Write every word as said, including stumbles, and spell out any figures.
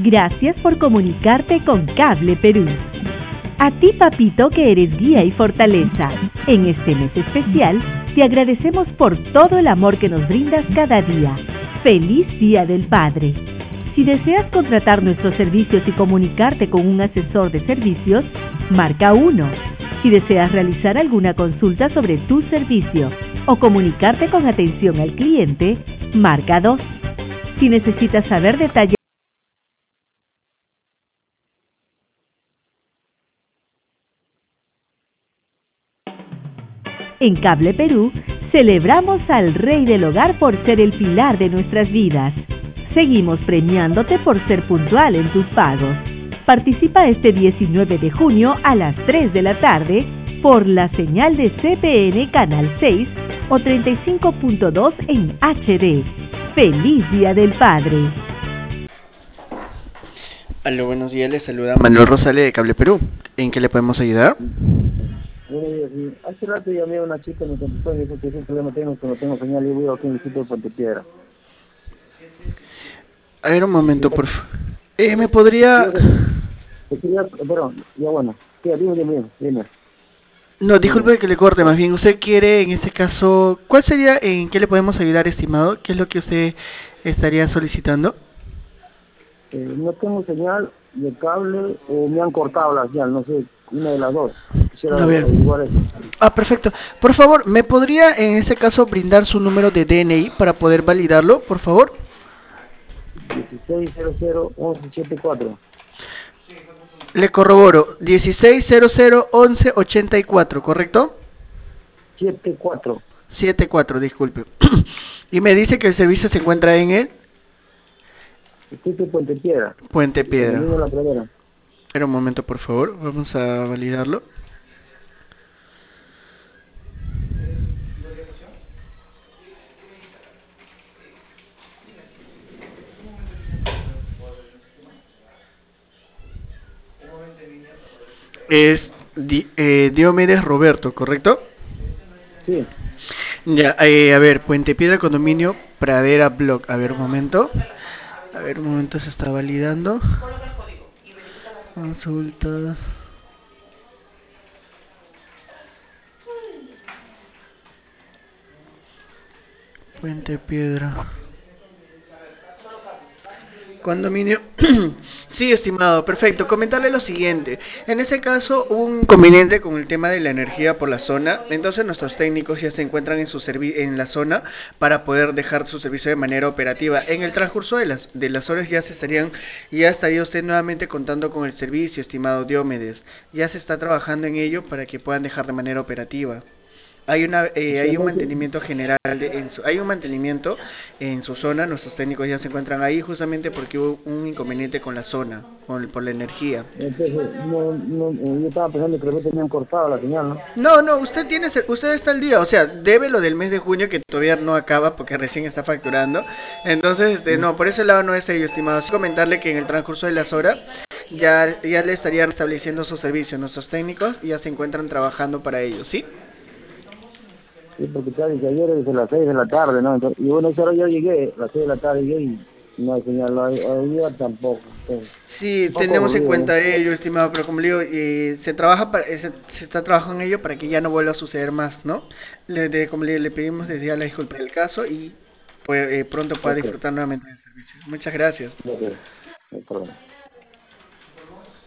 Gracias por comunicarte con Cable Perú. A ti, papito, que eres guía y fortaleza. En este mes especial, te agradecemos por todo el amor que nos brindas cada día. ¡Feliz Día del Padre! Si deseas contratar nuestros servicios y comunicarte con un asesor de servicios, marca uno. Si deseas realizar alguna consulta sobre tu servicio o comunicarte con atención al cliente, marca dos. Si necesitas saber detalles, en Cable Perú, celebramos al Rey del Hogar por ser el pilar de nuestras vidas. Seguimos premiándote por ser puntual en tus pagos. Participa este diecinueve de junio a las tres de la tarde por la señal de C P N Canal seis o treinta y cinco punto dos en H D. ¡Feliz Día del Padre! Aló, buenos días, les saluda Manuel Rosales de Cable Perú. ¿En qué le podemos ayudar? Buenos días, sí. Hace rato llamé a una chica, me contestó y dijo que ese problema tengo, que no tengo señal y vivo aquí en el sitio de Puente Piedra. A ver, un momento, por favor. Eh, ¿me podría...? Te quería, perdón, ya bueno, sí, dime, dime, dime, dime. No, disculpe que le corte, más bien, usted quiere, en este caso, ¿cuál sería, en qué le podemos ayudar, estimado? ¿Qué es lo que usted estaría solicitando? Eh, no tengo señal de cable o me han cortado la señal, no sé, una de las dos. Quisiera A ver. averiguar eso. Ah, perfecto. Por favor, ¿me podría, en este caso, brindar su número de D N I para poder validarlo, por favor? dieciséis cero cero once setenta y cuatro. Le corroboro, dieciséis cero cero once ochenta y cuatro, ¿correcto? setenta y cuatro. setenta y cuatro, disculpe. Y me dice que el servicio se encuentra en el Sitio de Puente Piedra. Puente Piedra. En la pradera. Espera un momento, por favor, vamos a validarlo. Es Di, eh, Diomedes Roberto, ¿correcto? Sí. Ya, eh, a ver, Puente Piedra, condominio Pradera Block. A ver, un momento. A ver, un momento, se está validando. Consulta. Puente Piedra. Condominio. Sí, estimado, perfecto. Comentarle lo siguiente. En ese caso, hubo un inconveniente con el tema de la energía por la zona. Entonces, nuestros técnicos ya se encuentran en su servi en la zona para poder dejar su servicio de manera operativa. En el transcurso de las de las horas ya se estarían ya estaría usted nuevamente contando con el servicio, estimado Diomedes. Ya se está trabajando en ello para que puedan dejar de manera operativa. Hay una eh, hay un mantenimiento general de, en su, hay un mantenimiento en su zona. Nuestros técnicos ya se encuentran ahí justamente porque hubo un inconveniente con la zona, con, por la energía. Entonces, no, no, eh, yo estaba pensando que de repente me han cortado la señal, ¿no? No, no, usted tiene usted está al día, o sea, debe lo del mes de junio que todavía no acaba porque recién está facturando. Entonces, este, no, por ese lado no es ello, estimado. Sí comentarle que en el transcurso de las horas ya ya le estarían estableciendo su servicio. Nuestros técnicos ya se encuentran trabajando para ello, ¿sí? Sí, porque sabes que ayer desde las seis de la tarde, ¿no? Entonces, y bueno, esa hora yo llegué, a las seis de la tarde llegué y no hay señal, hoy hoy día tampoco. Entonces, Sí, poco tenemos en aburrido, ¿no? cuenta ello, estimado, pero como le digo, eh, se trabaja para, se, se está trabajando en ello para que ya no vuelva a suceder más, ¿no? Le, de- como le, le pedimos desde ya la disculpa del caso y pues, eh, pronto pueda Ok, disfrutar nuevamente del servicio. Muchas gracias. ok, no hay problema.